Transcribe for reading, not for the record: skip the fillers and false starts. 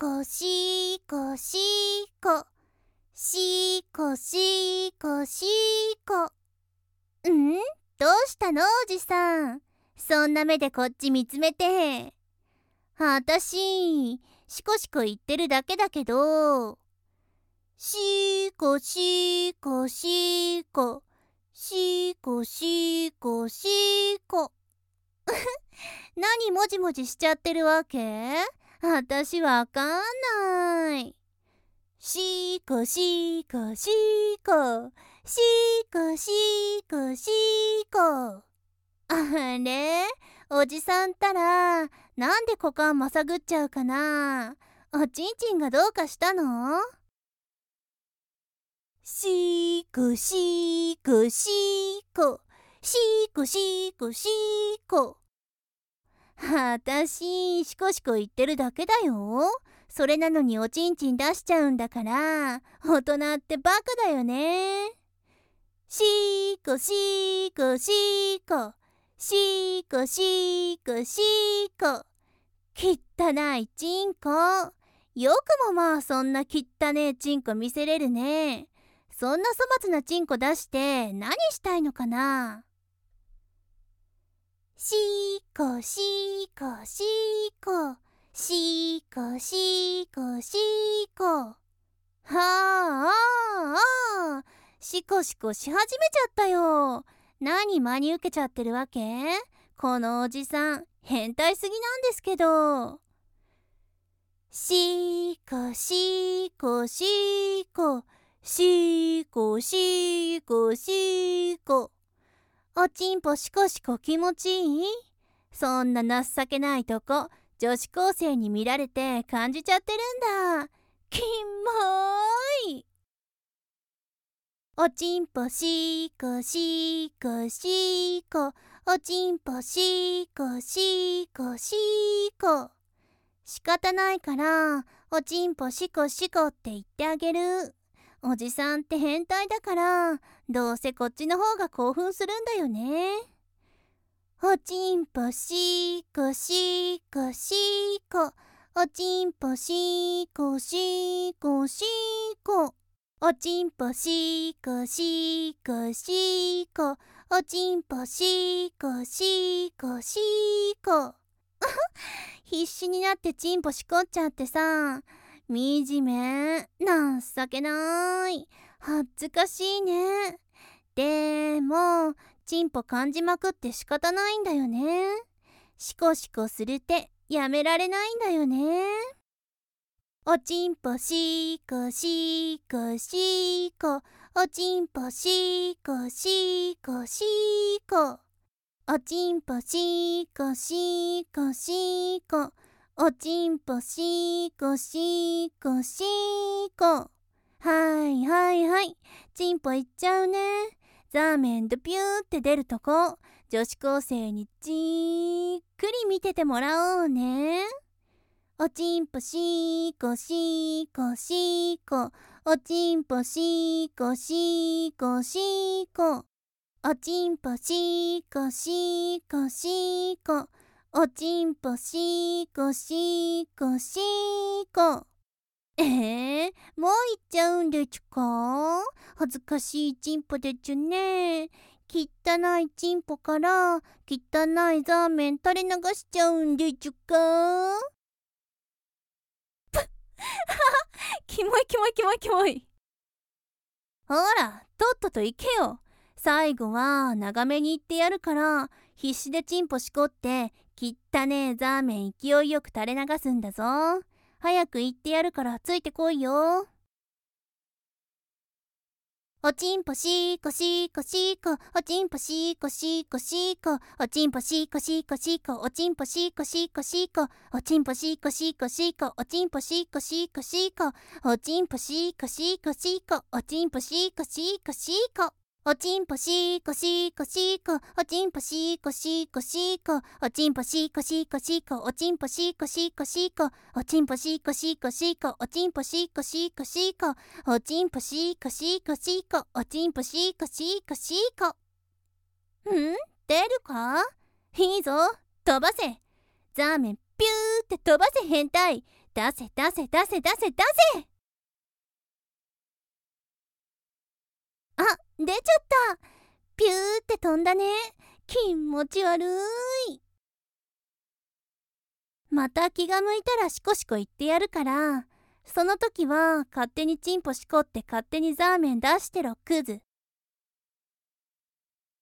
こしこしこしこしこしこ。どうしたのおじさん。そんな目でこっち見つめて。あたししこしこ言ってるだけだけど。しこしこしこしこしこしこ。何もじもじしちゃってるわけ？あたしわかんない。しこしこしこしこしこしこ。あれ、おじさんったらなんで股間まさぐっちゃうかな。おちんちんがどうかしたの？しこしこしこしこしこしこ。あたししこしこ言ってるだけだよ。それなのにおちんちん出しちゃうんだから、大人ってバカだよね。しこしこしこしこしこしこ。きったないちんこ。よくもまあそんなきったねえちんこ見せれるね。そんな粗末なちんこ出して何したいのかな。しこしこしこしこしこしこ。はあしこしこし始めちゃったよ。何真に受けちゃってるわけ？このおじさん変態すぎなんですけど。しこしこしこしこしこしこ。おちんぽしこしこ気持ちいい？そんな情けないとこ女子高生に見られて感じちゃってるんだ。キモーい。おちんぽしこしこしこおちんぽしこしこしこ。仕方ないからおちんぽしこしこって言ってあげる。おじさんって変態だからどうせこっちの方が興奮するんだよね。おちんぽしこしこしこおちんぽしこしこしこおちんぽしこしこしこおちんぽしこしこしこ。必死になってちんぽしこっちゃってさ。惨め、情けない、恥ずかしいね。でもちんぽ感じまくって仕方ないんだよね。しこしこするってやめられないんだよね。おちんぽしこしこしこおちんぽしこしこしこおちんぽしこしこしこおちんぽしこしこしこ。はいはいはい、ちんぽいっちゃうね。ザーメンドピューって出るとこ女子高生にじーっくり見ててもらおうね。おちんぽしこしこしこおちんぽしこしこしこおちんぽしこしこしこおちんぽしこしこしこ。もう行っちゃうんでちゅか？恥ずかしいちんぽでちゅね。汚いちんぽから汚いザーメン垂れ流しちゃうんでちゅか？キモいキモいキモいキモい。ほらとっとと行けよ。最後は長めに言ってやるから必死でちんぽしこって汚ねえザーメン勢いよく垂れ流すんだぞ。早く言ってやるからついてこいよ。おちんぽしこしこしこおちんぽしこしこしこおちんぽしこしこしこおちんぽしこしこしこおちんぽしこしこしこおちんぽしこしこしこおちんぽしこしこしこおちんぽしこしこしこおちんぽしこしこしこおちんぽしこしこしこおちんぽしこしこしこおちんぽしこしこしこおちんぽしこしこしこおちんぽしこしこしこおちんぽしこしこしこおちんぽしこしこしこ。出るか？いいぞ、飛ばせ。ザーメンピューって飛ばせ変態。 出せ出せ出せ出せ出せ。あ、出ちゃった。ピューって飛んだね。気持ち悪い。また気が向いたらシコシコ言ってやるから、その時は勝手にチンポシコって勝手にザーメン出してろクズ。